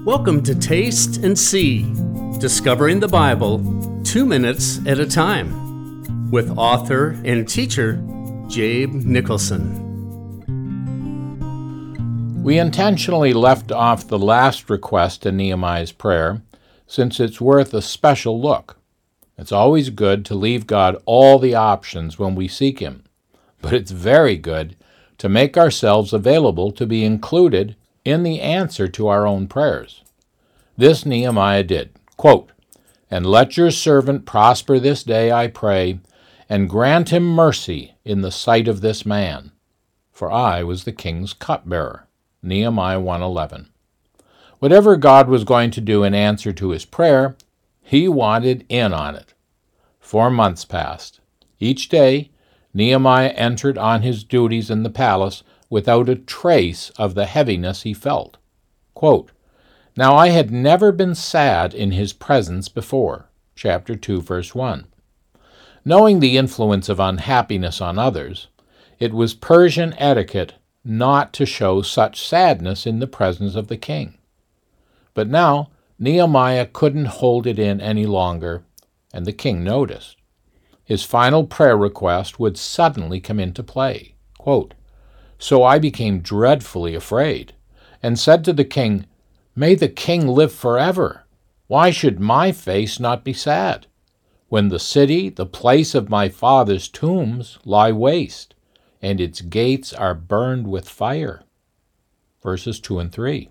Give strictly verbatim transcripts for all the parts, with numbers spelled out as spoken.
Welcome to Taste and See, Discovering the Bible two minutes at a time, with author and teacher Jabe Nicholson. We intentionally left off the last request in Nehemiah's prayer since it's worth a special look. It's always good to leave God all the options when we seek Him, but it's very good to make ourselves available to be included in the answer to our own prayers. This Nehemiah did. Quote, "And let your servant prosper this day, I pray, and grant him mercy in the sight of this man. For I was the king's cupbearer." Nehemiah one eleven. Whatever God was going to do in answer to his prayer, he wanted in on it. Four months passed. Each day, Nehemiah entered on his duties in the palace without a trace of the heaviness he felt. Quote, "Now I had never been sad in his presence before." Chapter two, verse one. Knowing the influence of unhappiness on others, it was Persian etiquette not to show such sadness in the presence of the king. But now Nehemiah couldn't hold it in any longer, and the king noticed. His final prayer request would suddenly come into play. Quote, "So I became dreadfully afraid, and said to the king, 'May the king live forever. Why should my face not be sad, when the city, the place of my father's tombs, lie waste, and its gates are burned with fire?'" Verses two and three.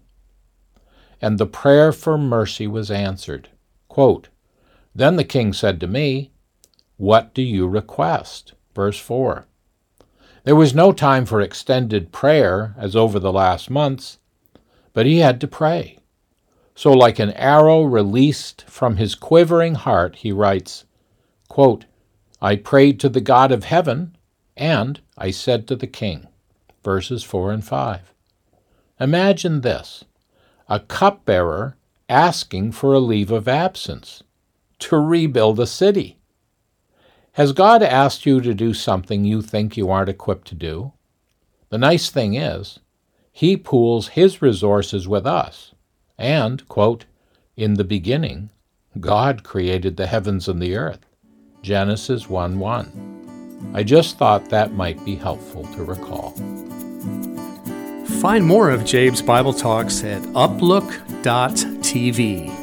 And the prayer for mercy was answered. Quote, "Then the king said to me, 'What do you request?'" Verse four. There was no time for extended prayer as over the last months, but he had to pray. So like an arrow released from his quivering heart, he writes, quote, "I prayed to the God of heaven, and I said to the king." Verses four and five. Imagine this, a cupbearer asking for a leave of absence to rebuild a city. Has God asked you to do something you think you aren't equipped to do? The nice thing is, He pools His resources with us. And, quote, "In the beginning, God created the heavens and the earth." Genesis one one. I just thought that might be helpful to recall. Find more of Jabe's Bible Talks at uplook dot t v.